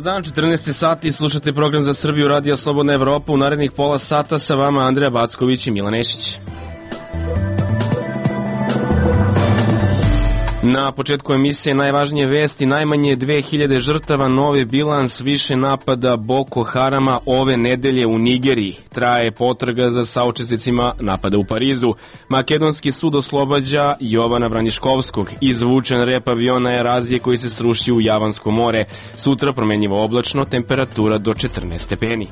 dan, 14. sati, slušate program za Srbiju, Radio Slobodna Evropa. U narednih pola sata sa vama Andreja Backović i Milan Nešić. Na početku emisije najvažnije vesti, najmanje 2000 žrtava, novi bilans, više napada Boko Harama ove nedelje u Nigeriji. Traje potraga za saučesnicima napada u Parizu. Makedonski sud oslobađa Jovana Vraniškovskog. Izvučen rep aviona Air Azije koji se sruši u Javansko more. Sutra promenjivo oblačno, temperatura do 14 stepeni.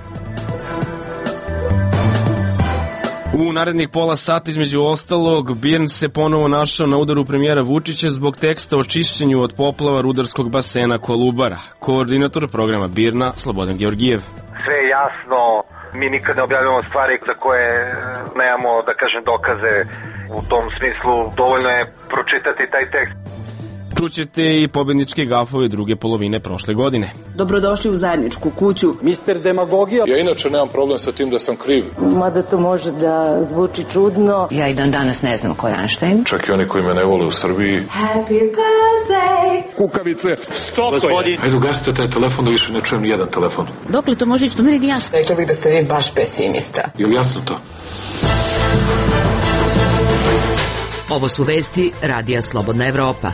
U narednih pola sata, između ostalog, BIRN se ponovo našao na udaru premijera Vučića zbog teksta o čišćenju od poplava rudarskog basena Kolubara. Koordinator programa BIRN-a Slobodan Georgijev. Sve je jasno, mi nikad ne objavljamo stvari za koje nemamo, da kažem, dokaze. U tom smislu dovoljno je pročitati taj tekst. Čućete i pobedničke gafove druge polovine prošle godine. Dobrodošli u zajedničku kuću. Mister demagogija. Ja inače nemam problem sa tim da sam kriv. Mada to može da zvuči čudno. Ja i dan danas ne znam ko je Einstein. Čak i oni koji me ne vole u Srbiji. Happy birthday! Kukavice. Stop! Gospodin. Ajde, ugasite taj telefon da više ne čujem nijedan telefon. Dokle to može ići, to meni je jasno. Rekla bih da ste vi baš pesimista. Je li jasno to? Ovo su vesti Radija Slobodna Evropa.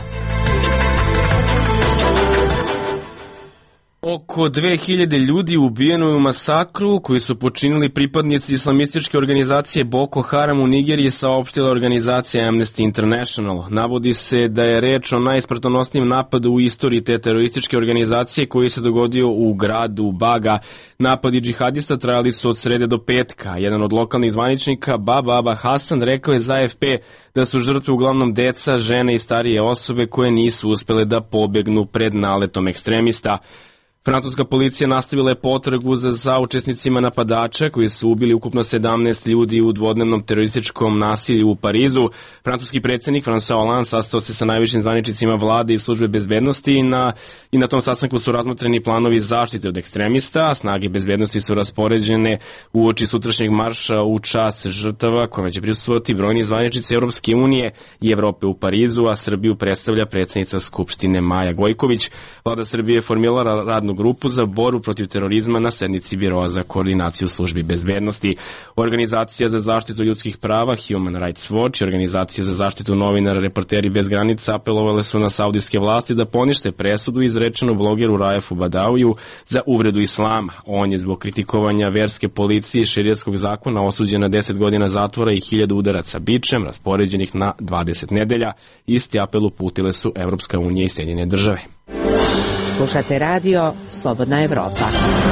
Oko 2000 ljudi ubijeno je u masakru koji su počinili pripadnici islamističke organizacije Boko Haram u Nigeriji, saopštila organizacija Amnesty International. Navodi se da je reč o najsmrtonosnijem napadu u istoriji te terorističke organizacije koji se dogodio u gradu Baga. Napadi džihadista trajali su od srede do petka. Jedan od lokalnih zvaničnika, Baba Hasan, rekao je za AFP da su žrtve uglavnom deca, žene i starije osobe koje nisu uspele da pobegnu pred naletom ekstremista. Francuska policija nastavila je potragu za saučesnicima napadača koji su ubili ukupno 17 ljudi u dvodnevnom terorističkom nasilju u Parizu. Francuski predsjednik François Hollande sastao se sa najvišim zvaničnicima vlade i službe bezbednosti i na tom sastanku su razmotreni planovi zaštite od ekstremista, a snage bezbednosti su raspoređene uoči sutrašnjeg marša u čast žrtava kojima će prisustvovati brojni zvaničnici Europske unije i Evrope u Parizu, a Srbiju predstavlja predsjednica Skupštine Maja Gojković. Vlada Srbije je formirala radnu grupu za borbu protiv terorizma na sednici Biroa za koordinaciju službi bezbednosti. Organizacija za zaštitu ljudskih prava Human Rights Watch i Organizacija za zaštitu novinara Reporteri bez granica apelovale su na saudijske vlasti da ponište presudu izrečenu blogeru Raefu Badawiju za uvredu islama. On je zbog kritikovanja verske policije i šerijatskog zakona osuđen na 10 godina zatvora i 1000 udaraca bičem, raspoređenih na 20 nedelja. Isti apel uputile su Evropska unija i Sjedinjene države. Slušate radio Slobodna Evropa.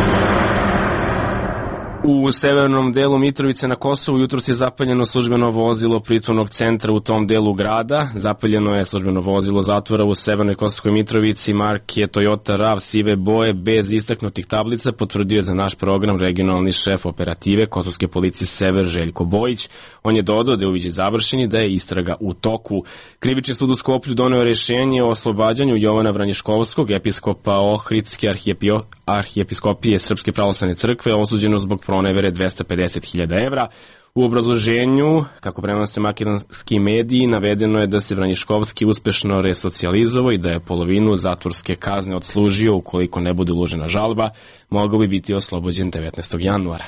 U severnom delu Mitrovice na Kosovu jutros je zapaljeno službeno vozilo pritvornog centra u tom delu grada. Zapaljeno je službeno vozilo zatvora u severnoj Kosovskoj Mitrovici marke Toyota RAV sive boje bez istaknutih tablica, potvrdio je za naš program regionalni šef operative Kosovske policije Sever Željko Bojić. On je dodao da je uviđaj završen i da je istraga u toku. Krivični sud u Skoplju doneo rješenje o oslobađanju Jovana Vraniškovskog, episkopa Ohridske arhijepiskopije Srpske pravoslavne crkve, osuđeno zbog pronevere 250.000 evra. U obrazloženju, kako prenose makedonski mediji, navedeno je da se Vraniškovski uspešno resocijalizovao i da je polovinu zatvorske kazne odslužio. Ukoliko ne bude uložena žalba, mogao bi biti oslobođen 19. januara.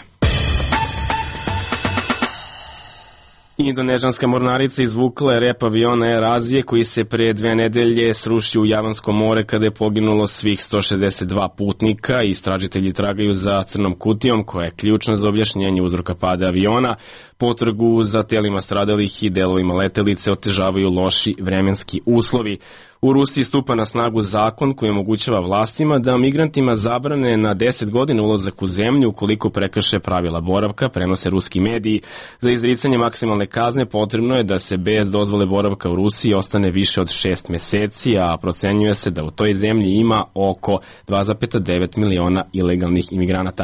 Indonežanska mornarica izvukla je rep aviona Air Azije koji se pre 2 nedelje srušio u Javansko more kada je poginulo svih 162 putnika. Istražitelji tragaju za crnom kutijom koja je ključna za objašnjenje uzroka pada aviona. Potragu za telima stradalih i delovima letelice otežavaju loši vremenski uslovi. U Rusiji stupa na snagu zakon koji omogućava vlastima da migrantima zabrane na 10 godina ulazak u zemlju ukoliko prekrše pravila boravka, prenose ruski mediji. Za izricanje maksimalne kazne potrebno je da se bez dozvole boravka u Rusiji ostane više od 6 meseci, a procenjuje se da u toj zemlji ima oko 2,9 miliona ilegalnih imigranata.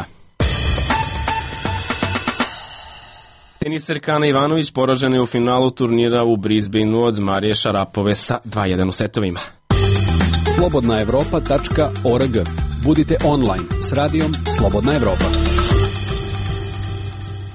Teniserka Ana Ivanović poražena je u finalu turnira u Brisbaneu od Marije Šarapove sa 2:1 u setovima. slobodnaevropa.org. Budite online s radijom Slobodna Evropa.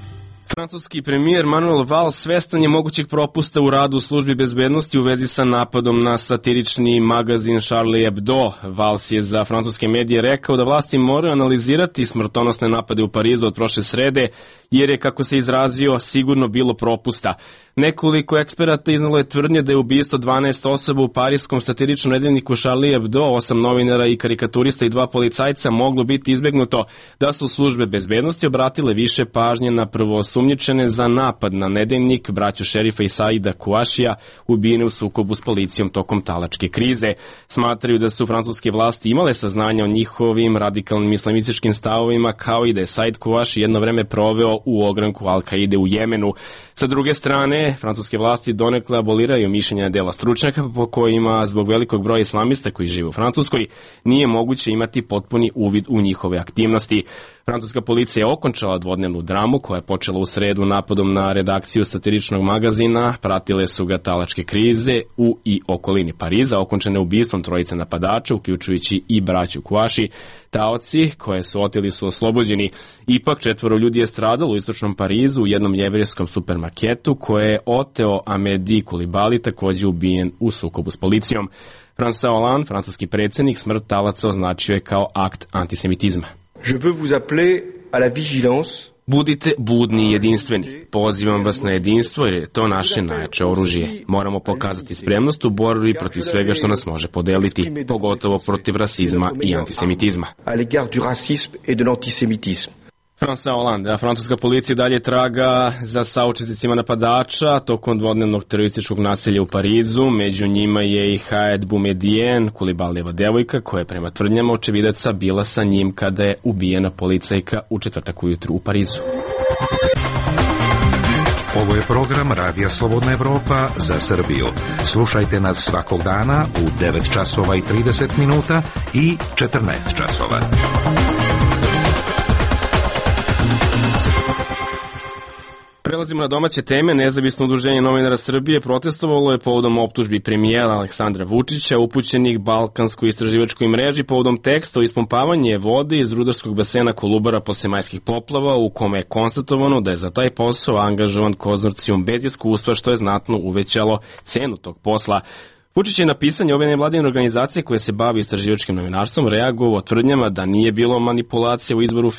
Francuski premijer Manuel Valls svestan je mogućeg propusta u radu službi bezbednosti u vezi sa napadom na satirični magazin Charlie Hebdo. Valls je za francuske medije rekao da vlasti moraju analizirati smrtonosne napade u Parizu od prošle srede, jer je, kako se izrazio, sigurno bilo propusta. Nekoliko eksperata iznalo je tvrdnje da je ubistvo 12 osoba u parijskom satiričnom nedeljniku Charlie Hebdo, 8 novinara i karikaturista i 2 policajca moglo biti izbegnuto da su službe bezbednosti obratile više pažnje na prvoosumnjičene za napad na nedeljnik braću šerifa i Saida Kouašija, ubijene u sukobu s policijom tokom talačke krize. Smatraju da su francuske vlasti imale saznanja o njihovim radikalnim islamističkim stavovima, kao i da je Said Kouaši jedno vreme proveo u ogranku Al-Kaide u Jemenu. Sa druge strane, francuske vlasti donekle aboliraju mišljenja dela stručnjaka po kojima zbog velikog broja islamista koji žive u Francuskoj nije moguće imati potpuni uvid u njihove aktivnosti. Francuska policija je okončala dvodnevnu dramu koja je počela u sredu napadom na redakciju satiričnog magazina. Pratile su ga talačke krize u i okolini Pariza, okončene ubistvom trojice napadača, uključujući i braću Kouaši. Taoci koje su oteli su oslobođeni. Ipak 4 ljudi je stradalo u istočnom Parizu u jednom jevrijskom supermarketu koje je oteo Amedi Koulibaly, takođe ubijen u sukobu s policijom. François Hollande, francuski predsjednik, smrt talaca označio je kao akt antisemitizma. Je veux vous appeler à la vigilance. Budite budni i jedinstveni. Pozivam vas na jedinstvo jer je to naše najjače oružje. Moramo pokazati spremnost u borbi protiv svega što nas može podeliti, pogotovo protiv rasizma i antisemitizma. À l'égard du racisme et de l'antisémitisme. François Hollande, francuska policija dalje traga za saučesnicima napadača tokom dvodnevnog terorističkog nasilja u Parizu. Među njima je i Haed Boumediene, Koulibalyjeva devojka, koja je prema tvrdnjama očevidaca bila sa njim kada je ubijena policajka u četvrtak ujutru u Parizu. Ovo je program Radija Slobodna Evropa za Srbiju. Slušajte nas svakog dana u 9 časova i 30 minuta i 14 časova. Prelazimo na domaće teme. Nezavisno udruženje novinara Srbije protestovalo je povodom optužbi premijera Aleksandra Vučića upućenih Balkanskoj istraživačkoj mreži povodom teksta o ispumpavanju vode iz rudarskog basena Kolubara posle majskih poplava, u kome je konstatovano da je za taj posao angažovan konzorcijum bez iskustva, što je znatno uvećalo cenu tog posla. Vučić je na pisanje ove nevladine organizacije koje se bavi istraživačkim novinarstvom reagovao tvrdnjama da nije bilo manipulacije u izboru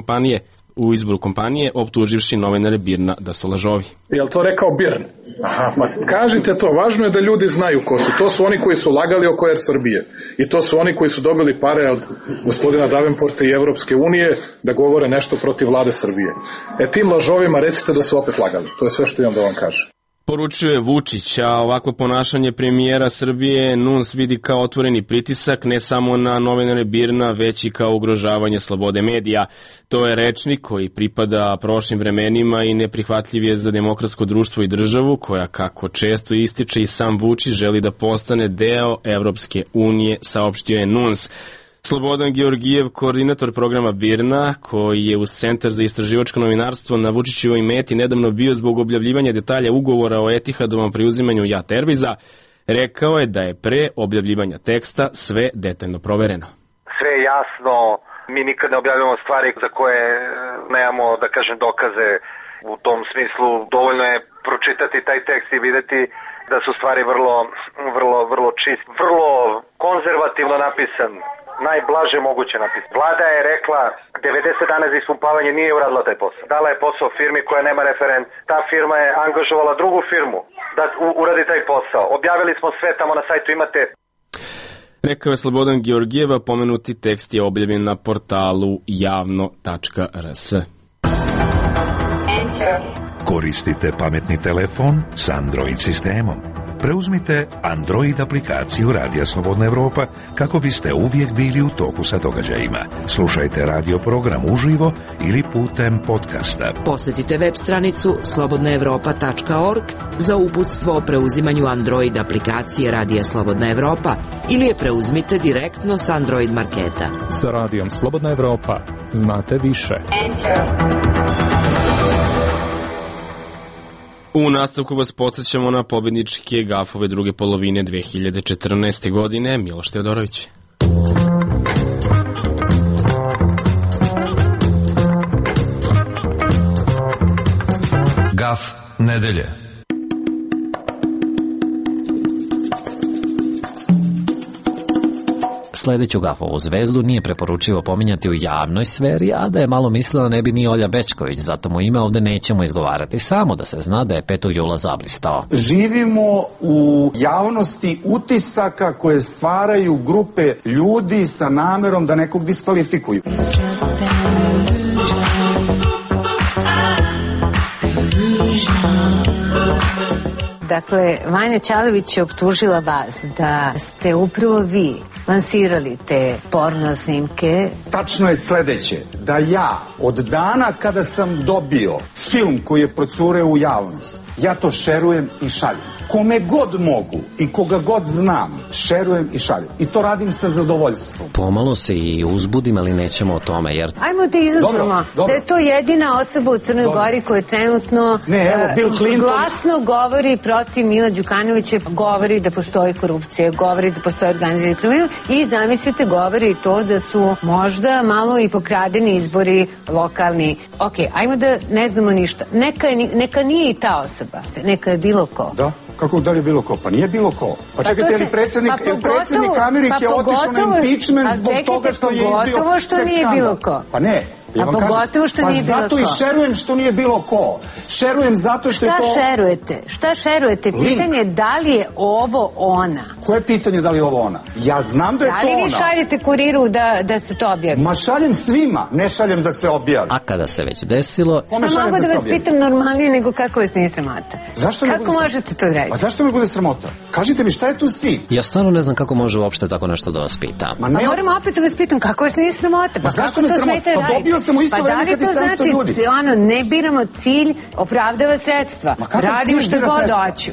kompanije, optuživši novinare BIRN-a da su lažovi. Je li to rekao BIRN? Aha, ma kažite to, važno je da ljudi znaju ko su. To su oni koji su lagali oko Air Srbije. I to su oni koji su dobili pare od gospodina Davenporta i Evropske unije da govore nešto protiv vlade Srbije. Tim lažovima recite da su opet lagali. To je sve što imam da vam kažem. Poručuje Vučić, a ovako ponašanje premijera Srbije NUNS vidi kao otvoreni pritisak ne samo na novinare BIRN-a, već i kao ugrožavanje slobode medija. To je rečnik koji pripada prošlim vremenima i neprihvatljiv je za demokratsko društvo i državu, koja, kako često ističe i sam Vučić, želi da postane deo Evropske unije, saopštio je NUNS. Slobodan Georgijev, koordinator programa BIRN-a, koji je uz Centar za istraživačko novinarstvo na Vučićevoj meti nedavno bio zbog objavljivanja detalja ugovora o Etihadovom preuzimanju JAT Airwaysa, rekao je da je pre objavljivanja teksta sve detaljno provereno. Sve je jasno, mi nikad ne objavljamo stvari za koje nemamo, da kažem, dokaze. U tom smislu dovoljno je pročitati taj tekst i videti da su stvari vrlo čist, vrlo konzervativno napisan. Najblaže moguće napisano. Vlada je rekla 90 dana za ispumpavanje, nije uradila taj posao. Dala je posao firmi koja nema referent. Ta firma je angažovala drugu firmu da uradi taj posao. Objavili smo sve, tamo na sajtu imate. Rekao je Slobodan Georgijeva, pomenuti tekst je objavljen na portalu javno.rs. Koristite pametni telefon s Android sistemom. Preuzmite Android aplikaciju Radija Slobodna Evropa kako biste uvijek bili u toku sa događajima. Slušajte radio program uživo ili putem podcasta. Posjetite web stranicu slobodnaevropa.org za uputstvo o preuzimanju Android aplikacije Radija Slobodna Evropa ili je preuzmite direktno s Android marketa. Sa Radijom Slobodna Evropa znate više. U nastavku vas podsjećamo na pobjedničke gafove druge polovine 2014. godine. Miloš Teodorović. Gaf nedelje. Sledeću Gafovu zvezdu nije preporučivo pominjati u javnoj sferi, a da je malo mislila ne bi ni Olja Bećković, zato mu ime ovde nećemo izgovarati, samo da se zna da je 5. jula zablistao. Živimo u javnosti utisaka koje stvaraju grupe ljudi sa namerom da nekog diskvalifikuju. Dakle, Vanja Ćalević je optužila vas da ste upravo vi lansirali te porno snimke. Tačno je sledeće, da ja od dana kada sam dobio film koji je procureo u javnost, ja to šerujem i šaljem. Kome god mogu i koga god znam, šerujem i šaljem. I to radim sa zadovoljstvom. Pomalo se i uzbudim, ali nećemo o tome, jer... Ajmo da izuzmemo da je to jedina osoba u Crnoj Gori koja trenutno glasno govori protiv Mila Đukanovića, govori da postoji korupcija, govori da postoji organizirani kriminal i zamislite govori i to da su možda malo i pokradeni izbori lokalni. Ok, ajmo da ne znamo ništa. Neka nije i ta osoba, neka je bilo ko. Da? Kako da li je bilo ko? Pa nije bilo ko. Pa čekajte, ali predsjednik Amerike je otišao na impeachment zbog toga što je izbio seks skandal. Pa ne. Ja vam pogotovo što nije bilo ko. Pa zato i šerujem što nije bilo ko. Šerujem zato što je to... Šta šerujete? Pitanje je da li je ovo ona. Koje pitanje da li je ovo ona? Ja znam da je to ona. Da li vi šaljete Kuriru da se to objavi? Ma šaljem svima, ne šaljem da se objavi. A kada se već desilo... Mogu da vas pitam normalnije nego kako vas nije sramota. Kako možete to reći? A zašto me bude sramota? Kažite mi šta je tu stih? Ja stvarno ne znam kako može uopšte tako nešto da vas pita. Moram opet da vas pitam kako vas nije sramota. Pa zašto me sramota? Pa dobio sam u isto vreme kad i 700 ljudi. Ono, ne biramo cilj, opravdava sredstva. Radim što god hoću.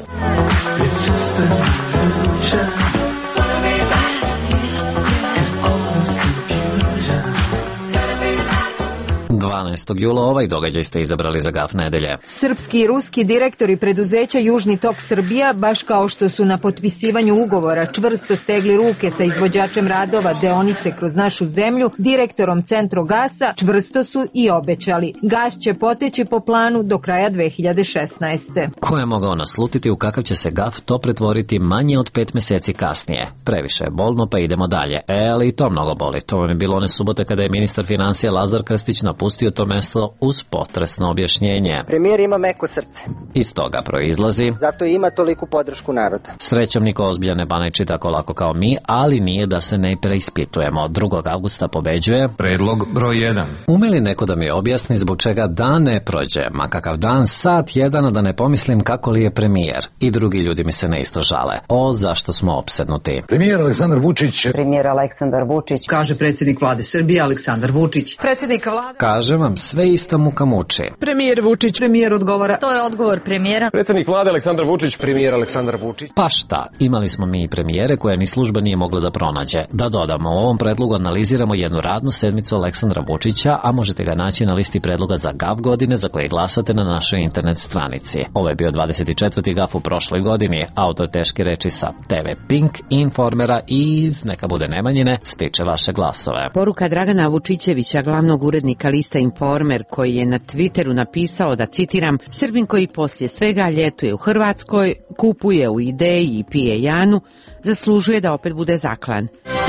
12. jula ovaj događaj ste izabrali za Gaf nedelje. Srpski i ruski direktori preduzeća Južni tok Srbija, baš kao što su na potpisivanju ugovora čvrsto stegli ruke sa izvođačem radova deonice kroz našu zemlju, direktorom Centrogasa, čvrsto su i obećali. Gas će poteći po planu do kraja 2016. Ko je mogao naslutiti u kakav će se Gaf to pretvoriti manje od 5 meseci kasnije? Previše je bolno, pa idemo dalje. Ali i to mnogo boli. To vam je bilo one subote kada je ministar financija Lazar Krstić napustio to mesto uz potresno objašnjenje. Premijer ima meko srce. Iz toga proizlazi. Zato ima toliku podršku naroda. Srećom niko ozbiljan ne banajči tako lako kao mi, ali nije da se ne preispitujemo. 2. avgusta pobeđuje predlog broj 1. Ume li neko da mi objasni zbog čega dan ne prođe, ma kakav dan, sat jedan, da ne pomislim kako li je premijer. I drugi ljudi mi se ne isto žale. O, zašto smo opsednuti. Premijer Aleksandar Vučić. Premijer Aleksandar Vučić. Kaže predsjednik vlade Srbije Aleksandar Vučić. Predsjednika vlade. Kažem vam, sve ista muka muči. Premijer Vučić. Premijer odgovara. To je odgovor premijera. Predsjednik vlade Aleksandar Vučić. Premijer Aleksandar Vučić. Pa šta, imali smo mi i premijere koje ni služba nije mogla da pronađe. Da dodamo, u ovom predlogu analiziramo jednu radnu sedmicu Aleksandra Vučića, a možete ga naći na listi predloga za Gaf godine za koje glasate na našoj internet stranici. Ovo je bio 24. Gaf u prošloj godini. Autor teške reči sa TV Pink, Informera i iz Neka bude Nemanjine stiče vaše glasove. Poruka Dragana Vučićevića, glavnog urednika lista Informer, koji je na Twitteru napisao da, citiram, Srbin koji poslije svega ljetuje u Hrvatskoj, kupuje u Ideji i pije Janu, zaslužuje da opet bude zaklan.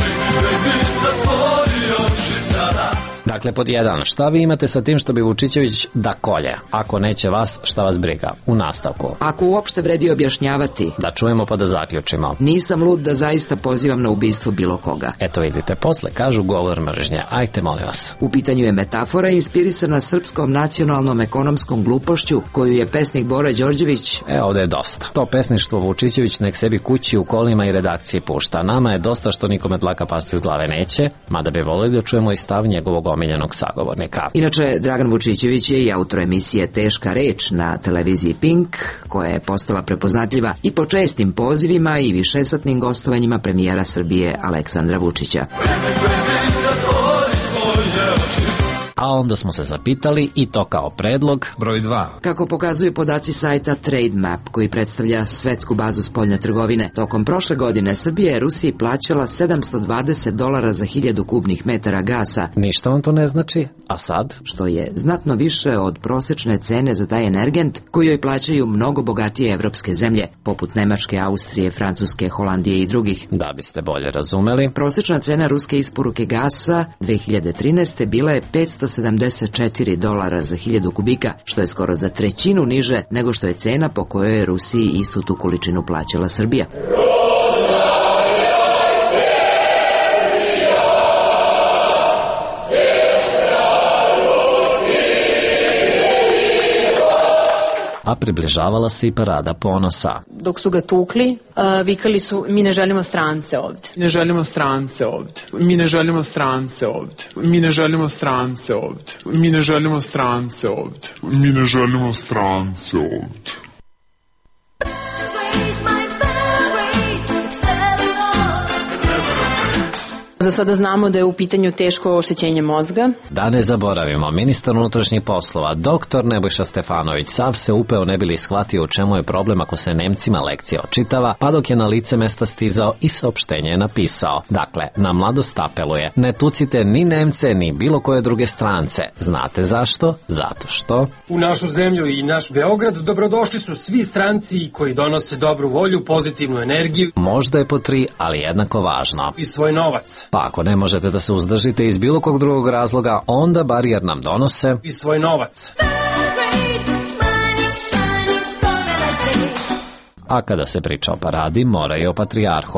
Dakle, pod 1. Šta vi imate sa tim što bi Vučićević da kolje? Ako neće vas, šta vas briga? U nastavku. Ako uopšte vredi objašnjavati. Da čujemo pa da zaključimo. Nisam lud da zaista pozivam na ubistvo bilo koga. Eto vidite, posle kažu govor mržnje. Ajte, molim vas. U pitanju je metafora inspirisana srpskom nacionalnom ekonomskom glupošću koju je pesnik Bora Đorđević. Ovde je dosta. To pesništvo Vučićević nek sebi kući u kolima i redakciji pušta. Nama je dosta što nikome dlaka pasti iz glave neće, mada bi volili da čujemo i stav njegovog omiljenog sagovornika. Inače, Dragan Vučićević je i autor emisije Teška reč na televiziji Pink, koja je postala prepoznatljiva i po čestim pozivima i višesatnim gostovanjima premijera Srbije Aleksandra Vučića. A onda smo se zapitali i to kao predlog. Broj 2. Kako pokazuju podaci sajta Trademap, koji predstavlja svetsku bazu spoljne trgovine, tokom prošle godine Srbija je Rusiji plaćala $720 za 1000 kubnih metara gasa. Ništa vam to ne znači, a sad? Što je znatno više od prosečne cene za taj energent koju joj plaćaju mnogo bogatije evropske zemlje, poput Nemačke, Austrije, Francuske, Holandije i drugih. Da biste bolje razumeli, prosečna cena ruske isporuke gasa 2013. bila je $574 za 1000 kubika, što je skoro za trećinu niže nego što je cena po kojoj je Rusiji istu tu količinu plaćala Srbija. A približavala se i parada ponosa. Dok su ga tukli, vikali su: mi ne želimo strance ovde. Ne želimo strance ovde. Mi ne želimo strance ovde. Mi ne želimo strance ovde. Mi ne želimo strance ovde. Mi ne želimo strance ovde. Za sada znamo da je u pitanju teško oštećenje mozga. Da ne zaboravimo, ministar unutrašnjih poslova, dr. Nebojša Stefanović, sav se upeo ne bili shvatio u čemu je problem ako se Nemcima lekcija očitava, pa dok je na lice mesta stizao i saopštenje je napisao. Dakle, na mladost apeluje: ne tucite ni Nemce, ni bilo koje druge strance. Znate zašto? Zato što u našu zemlju i naš Beograd dobrodošli su svi stranci koji donose dobru volju, pozitivnu energiju. Možda je po 3, ali jednako važno. I svoj novac. Pa ako ne možete da se uzdržite iz bilo kog drugog razloga, onda bar jer nam donose i svoj novac. A kada se priča o paradi, mora i o patrijarhu.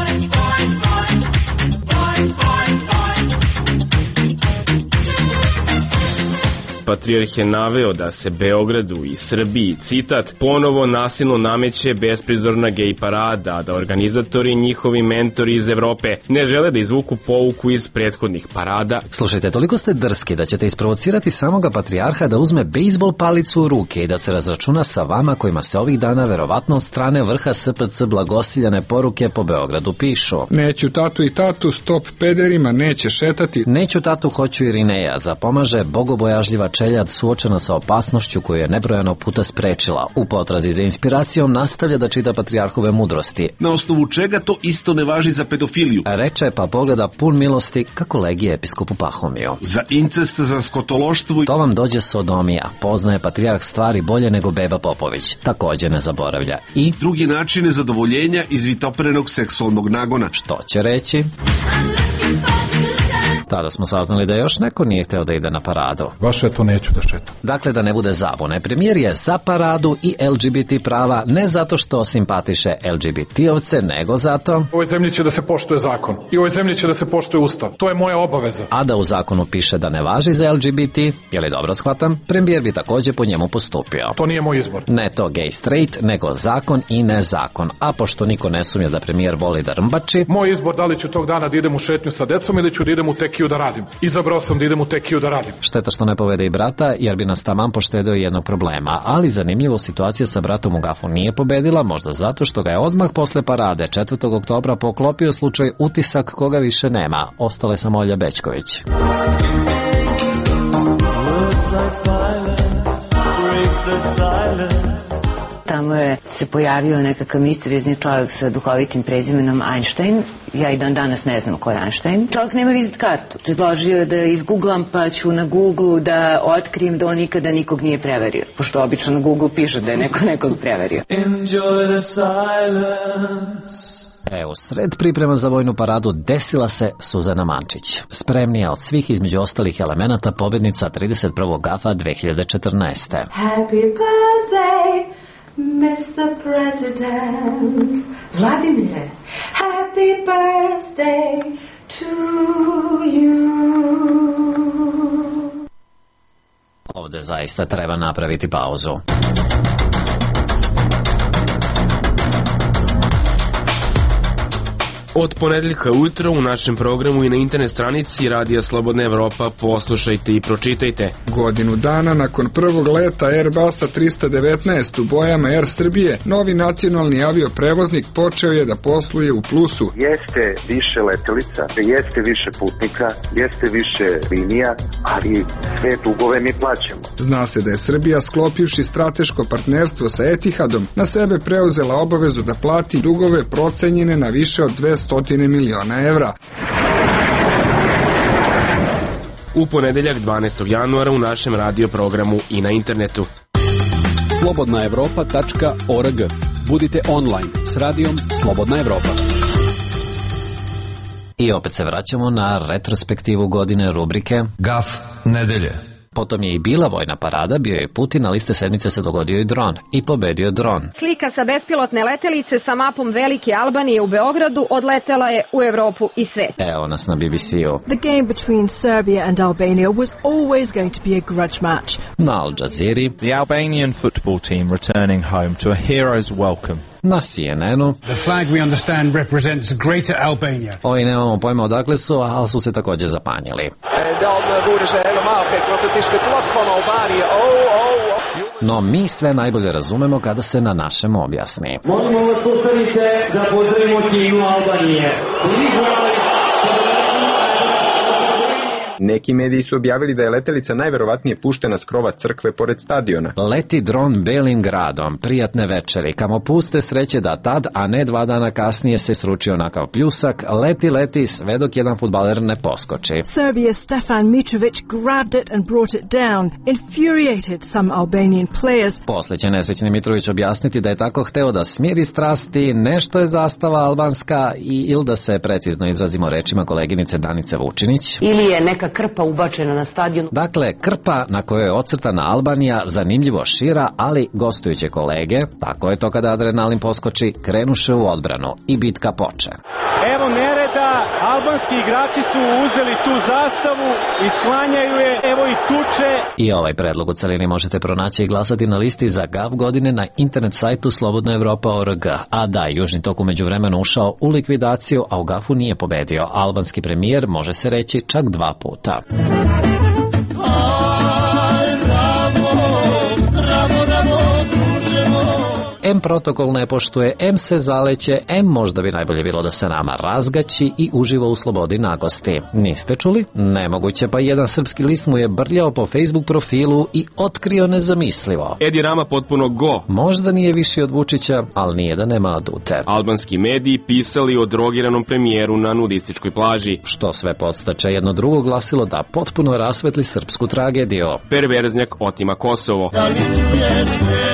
Patrijarh je naveo da se Beogradu i Srbiji, citat, ponovo nasilno nameće besprizorna gej parada, da organizatori i njihovi mentori iz Evrope ne žele da izvuku pouku iz prethodnih parada. Slušajte, toliko ste drski da ćete isprovocirati samoga patrijarha da uzme bejsbol palicu u ruke i da se razračuna sa vama kojima se ovih dana verovatno od strane vrha SPC blagosiljane poruke po Beogradu pišu: neću tatu i tatu, stop pederima, neće šetati. Neću tatu, hoću Irineja, zapomaže bogobojažljiva čeljad suočena sa opasnošću koju je nebrojano puta sprečila. U potrazi za inspiracijom nastavlja da čita patrijarhove mudrosti. Na osnovu čega to isto ne važi za pedofiliju? Reče pa pogleda pun milosti kako legije episkopu Pahomiju. Za incest, za skotološtvo. To vam dođe sodomija. Poznaje patrijarh stvari bolje nego Beba Popović. Takođe ne zaboravlja i drugi načine zadovoljenja iz vitoprenog seksualnog nagona. Što će reći? Tada smo saznali da još neko nije hteo da ide na paradu. Baš to neću da šetam. Dakle, da ne bude zabune, premijer je za paradu i LGBT prava, ne zato što simpatiše LGBT-ovce, nego zato... U ovoj zemlji će da se poštuje zakon. I u ovoj zemlji će da se poštuje ustav. To je moja obaveza. A da u zakonu piše da ne važi za LGBT, je li dobro shvatam, premijer bi takođe po njemu postupio. To nije moj izbor. Ne to gay straight, nego zakon i nezakon. A pošto niko ne sumnja da premijer voli da rmbači... Moj izbor da li ću tog dana da idem u šetnju sa decom ili ću da idem u tekiju da radim. Izabrao sam da idem u tekiju da radim. Šteta što ne povede i brata, jer bi nas taman poštedeo jednog problema, ali zanimljivo, situacija sa bratom u gafu nije pobedila, možda zato što ga je odmah posle parade 4. oktobra poklopio slučaj utisak koga više nema. Ostale sam Olja Bećković. Tamo je se pojavio nekakav misteriozni čovjek sa duhovitim prezimenom Einstein. Ja i dan danas ne znam ko je Einstein. Čovjek nema vizit kartu. Predložio je da izgooglam, pa ću na Google da otkrijem da on nikada nikog nije preverio. Pošto obično na Google piše da je neko nekog preverio. U sred priprema za vojnu paradu desila se Suzana Mančić. Spremnija od svih između ostalih elemenata pobednica 31. GAF-a 2014. Happy birthday, Mr. President. Vladimire, happy birthday to you. Ovde zaista treba napraviti pauzu. Od ponedeljka ujutro u našem programu i na internet stranici Radija Slobodna Evropa poslušajte i pročitajte. Godinu dana nakon prvog leta Airbusa 319 u bojama Air Srbije, novi nacionalni avioprevoznik počeo je da posluje u plusu. Jeste više letelica, jeste više putnika, jeste više linija, ali sve dugove mi plaćamo. Zna se da je Srbija, sklopivši strateško partnerstvo sa Etihadom, na sebe preuzela obavezu da plati dugove procenjene na više od 200 miliona evra. U ponedeljak 12. januara u našem radio programu i na internetu. slobodnaevropa.org. Budite online s radijom Slobodna Evropa. I opet se vraćamo na retrospektivu godine rubrike Gaf nedelje. Potom je i bila vojna parada, bio je Putin, na liste sedmice se dogodio i dron. I pobedio dron. Slika sa bespilotne letelice sa mapom Velike Albanije u Beogradu odletela je u Evropu i svet. Evo nas na BBC-u. The game between Serbia and Albania was always going to be a grudge match. Na Al Jazeera. The Albanian football team returning home to a hero's welcome. Na CNN-u. The flag we understand represents Greater Albania. Ovi nemamo pojma odakle su, ali su se također zapanjili. No mi sve najbolje razumemo kada se na našem objasni. Molimo vas postanite da pozdravimo himnu Albanije. Neki mediji su objavili da je letelica najverovatnije puštena s krova crkve pored stadiona. Leti dron belim gradom, prijatne večeri, kamo puste sreće da tad, a ne 2 dana kasnije se sručio onakav pljusak, leti, sve dok jedan fudbaler ne poskoči. Serbia's Stefan Mitrovic grabbed it and brought it down, infuriated some Albanian players. Posle će nesrećni Mitrović objasniti da je tako hteo da smiri strasti, nešto je zastava albanska ili da se precizno izrazimo rečima koleginice Danice Vučinić. Ili je neka krpa ubačena na stadion. Dakle, krpa na kojoj je ocrtana Albanija zanimljivo šira, ali gostujuće kolege, tako je to kada adrenalin poskoči, krenuše u odbranu i bitka poče. Evo nereda, albanski igrači su uzeli tu zastavu i sklanjaju je, evo i tuče. I ovaj predlog u celini možete pronaći i glasati na listi za GAV godine na internet sajtu slobodnaevropa.org. A da, Južni tok u međuvremenu ušao u likvidaciju, a u GAF-u nije pobedio. Albanski premijer, može se reći, čak 2 puta. M protokol ne poštuje, M se zaleće, M možda bi najbolje bilo da se nama razgaći i uživa u slobodi nagosti. Niste čuli? Nemoguće, pa jedan srpski list mu je brljao po Facebook profilu i otkrio nezamislivo. Edi Rama potpuno go. Možda nije viši od Vučića, ali nije da nema adute. Albanski mediji pisali o drogiranom premijeru na nudističkoj plaži. Što sve podstače jedno drugo glasilo da potpuno rasvetli srpsku tragediju. Perverznjak otima Kosovo. Da li čuješ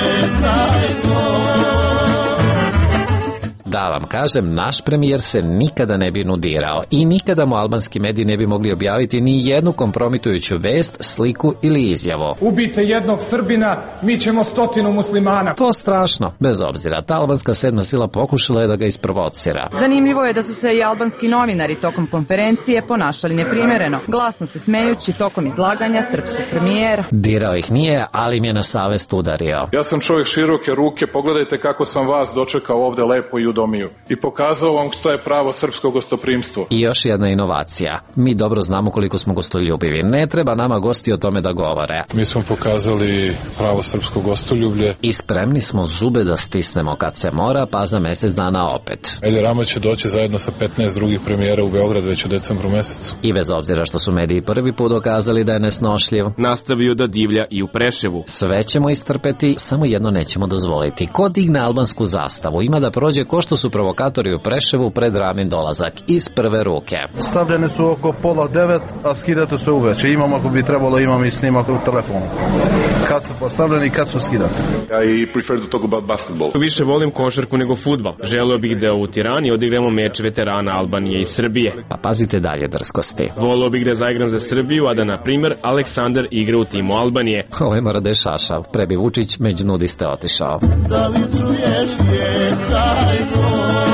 Da vam kažem, naš premijer se nikada ne bi nudirao i nikada mu albanski mediji ne bi mogli objaviti ni jednu kompromitujuću vest, sliku ili izjavu. Ubijte jednog Srbina, mi ćemo 100 muslimana. To strašno. Bez obzira, ta albanska 7. sila pokušala je da ga isprovocira. Zanimljivo je da su se i albanski novinari tokom konferencije ponašali neprimjereno, glasno se smejući tokom izlaganja srpskog premijera. Dirao ih nije, ali im je na savest udario. Ja sam čovjek široke ruke, pogledajte kako sam vas dočekao ovde lepo i udomio. I pokazao vam što je pravo srpsko gostoprimstvo. I još jedna inovacija. Mi dobro znamo koliko smo gostoljubivi. Ne treba nama gosti o tome da govore. Mi smo pokazali pravo srpsko gostoljublje. I spremni smo zube da stisnemo kad se mora, pa za mjesec dana opet. Edi Rama će doći zajedno sa 15 drugih premijera u Beograd već u decembru mesecu. I bez obzira što su mediji prvi put dokazali da je nesnošljiv, nastavio da divlja i u Preševu. Sve ćemo istrpeti, samo jedno nećemo dozvoliti. Ko digne albansku zastavu ima da prođe ko što su provokatori u Preševu pred Ramin dolazak iz prve ruke. Stavljene su oko 8:30, a skidate se uveče. Imam, ako bi trebalo, imam i snimak u telefonu. Kad su postavljeni i kad su skidati. I prefer to talk about basketball. Više volim košarku nego fudbal. Želeo bih da u Tirani odigramo meč veterana Albanije i Srbije. Pa pazite dalje drskosti. Voleo bih da zaigram za Srbiju, a da, na primjer, Aleksandar igra u timu Albanije. Ovo je mora da je šašav. Prebi Vučić među nudiste otišao. Da li čuješ je taj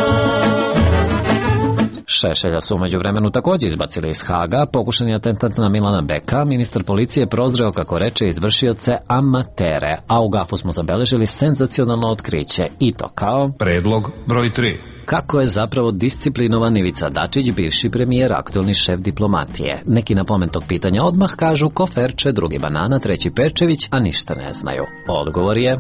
Šešelja su umeđu vremenu također izbacili iz Haga. Pokušani atentat na Milana Beka, ministar policije prozreo, kako reče, izvršioce amatere, a u GAF-u smo zabeležili senzacionalno otkriće. I to kao... Predlog broj 3. kako je zapravo disciplinovan Ivica Dačić, bivši premijer, aktuelni šef diplomatije. Neki na pomen tog pitanja odmah kažu koferče, drugi banana, treći Pečević, a ništa ne znaju. Odgovor je...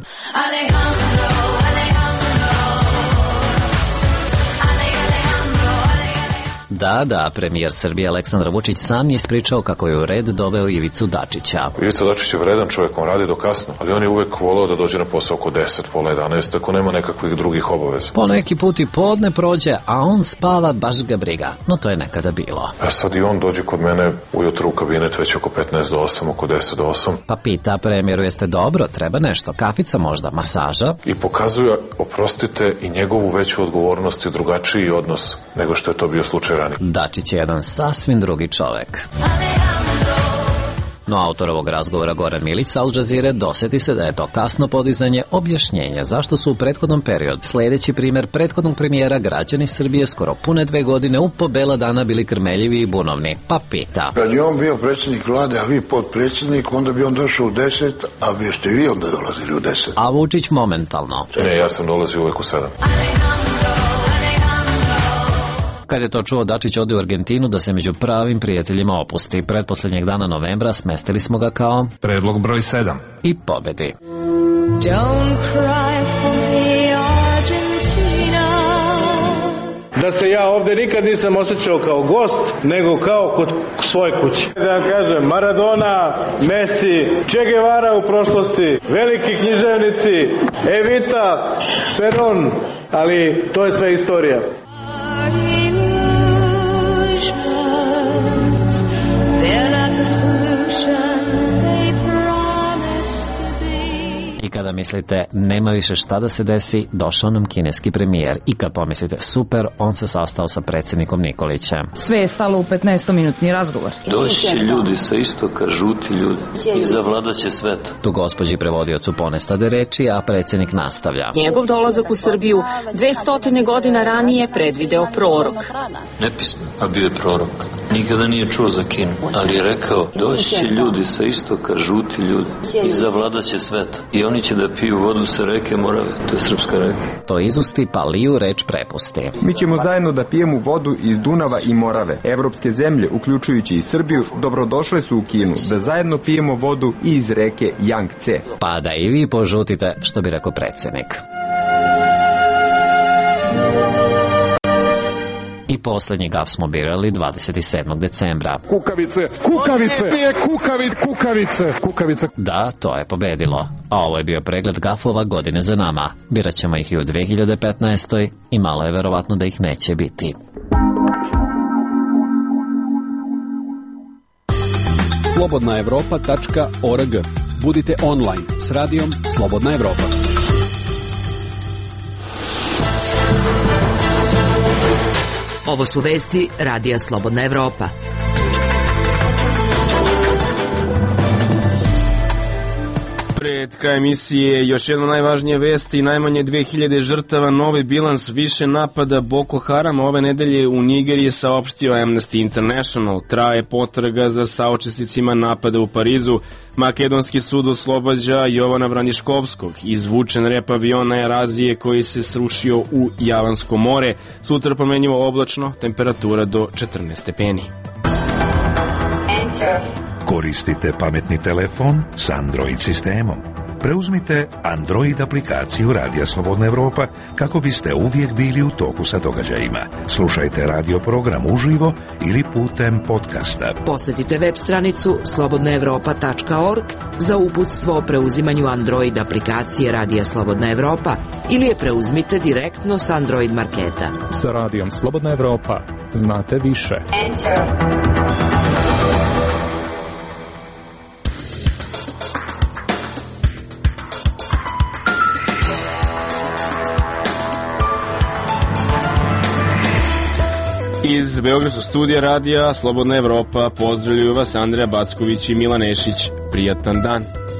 Da, premijer Srbije Aleksandar Vučić sam je ispričao kako je u red doveo Ivicu Dačića. Ivica Dačić je vredan čovjek, on radi do kasno, ali on je uvek voleo da dođe na posao oko 10, pola 11, ako nema nekakvih drugih obaveza. Po neki put i podne prođe, a on spava, baš ga briga, no to je nekada bilo. A sad i on dođe kod mene ujutru u kabinet već oko 15 do 8, oko 10 do 8. Pa pita premijeru, jeste dobro, treba nešto, kafica možda, masaža? I pokazuje, oprostite, i njegovu veću odgovornost i drugačiji odnos nego što je to bio slučaj ranije. Dačić je jedan sasvim drugi čovek. No autor ovog razgovora Goran Milić sa Al Jazeere doseti se da je to kasno podizanje objašnjenja zašto su u prethodnom periodu, sledeći primer prethodnog premijera, građani Srbije skoro pune 2 godine u po bela dana bili krmeljivi i bunovni. Pa pita. Kad je on bio predsjednik vlade, a vi potpredsjednik, onda bi on došao u 10, a vi ste vi onda dolazili u 10. A Vučić momentalno. Ne, ja sam dolazio uvek u 7. Kad je to čuo, Dačić ode u Argentinu da se među pravim prijateljima opusti. Pretposlednjeg dana novembra smestili smo ga kao predlog broj 7 i pobedi. Don't cry for me, Argentina. Da se ja ovde nikad nisam osjećao kao gost, nego kao kod svoje kuće. Da vam kažem, Maradona, Messi, Che Guevara u prošlosti, veliki književnici, Evita, Peron, ali to je sve istorija. I kada mislite nema više šta da se desi, došao nam kineski premijer. I kad pomislite super, on se sastao sa predsjednikom Nikolićem. Sve je stalo u 15-minutni razgovor. Doći će ljudi sa istoka, žuti ljudi, i zavladat će svet. Tu gospođi prevodiocu ponestade reči, a predsjednik nastavlja. Njegov dolazak u Srbiju 200 godina ranije predvideo prorok. Nepismen, a bio je prorok. Nikada nije čuo za Kinu, ali je rekao, doći će ljudi sa istoka, žuti ljudi, i zavladat će svet. I oni će da piju vodu sa reke Morave, to je srpska reka. To izusti, pa liju reč prepusti. Mi ćemo zajedno da pijemo vodu iz Dunava i Morave. Evropske zemlje, uključujući i Srbiju, dobrodošle su u Kinu da zajedno pijemo vodu i iz reke Jangtze. Pa da i vi požutite, što bi rekao predsjednik. I posljednji gaf smo birali 27. decembra. Kukavice, kukavice, kukavice, kukavice. Da, to je pobedilo. A ovo je bio pregled gafova godine za nama. Birat ćemo ih i u 2015. i malo je verovatno da ih neće biti. slobodnaevropa.org. Budite online s radijom Slobodna Evropa. Ovo su vesti Radija Slobodna Evropa. Pred kraj emisije još jedna najvažnija vest i najmanje 2000 žrtava, novi bilans, više napada Boko Harama. Ove nedelje u Nigeriji saopštio Amnesty International. Traje potraga za saučesnicima napada u Parizu. Makedonski sud oslobađa Jovana Braniškovskog. Izvučen rep aviona Erazije koji se srušio u Javansko more. Sutra promenjivo oblačno, temperatura do 14 stepeni. Koristite pametni telefon s Android sistemom. Preuzmite Android aplikaciju Radija Slobodna Evropa kako biste uvijek bili u toku sa događajima. Slušajte radio program uživo ili putem podcasta. Posjetite web stranicu slobodnaevropa.org za uputstvo o preuzimanju Android aplikacije Radija Slobodna Evropa ili je preuzmite direktno s Android marketa. Sa Radijom Slobodna Evropa znate više. Iz Beogradskog studija radija Slobodna Evropa pozdravljuju vas Andreja Backović i Milan Nešić. Prijatan dan.